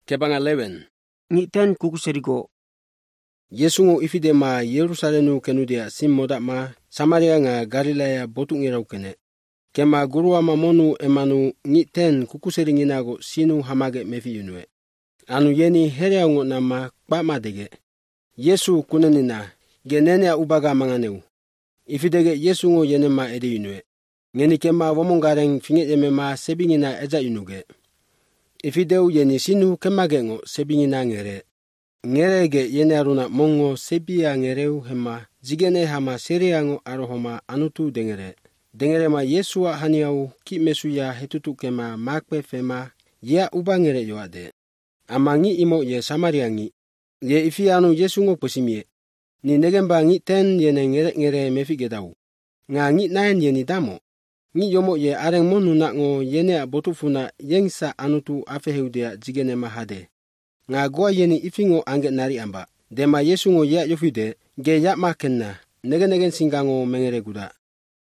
Kebanga 11. Ngiten kukuserigo. Yesu ngo ifide ma Yerusalemu kenudia sim moda ma Samaria nga Galilea botungira ukene. Kema gurua mamonu emanu ngiten kukuseringinako sinu hamage mefi yunwe. Anu yeni heriango nama kpama dege. Yesu kunenina genene ubaga manganeu. Ifidege Yesu ngo yenema ede yunwe. Ngeni kema womongareng finge yemema sebingina eja yunuge. Ifideu yeni sinu kemagengo sebingina ngere. Ngerege yene aruna mongo sebia ngereu hema jigene hama seriango arohoma anutu dengere. Dengere ma Yesua haniau ki mesuya hetutu kema makpe fema ya ubangere yoade. Amangi imo ye Samaria ngi. Ye ifianu Yesu ngo posimie. Ni negemba ngi ten yene ngere mefigedau. Nga ngi naen yeni damo. Ngi yomo ye areng monu ngo yene botufuna yengsa anutu afeheudea jigene mahade. Nga goa yeni ifingo ange nari amba. Dema Yesu ngo ya yofide ge ya makenna. Negen singango mengere guda.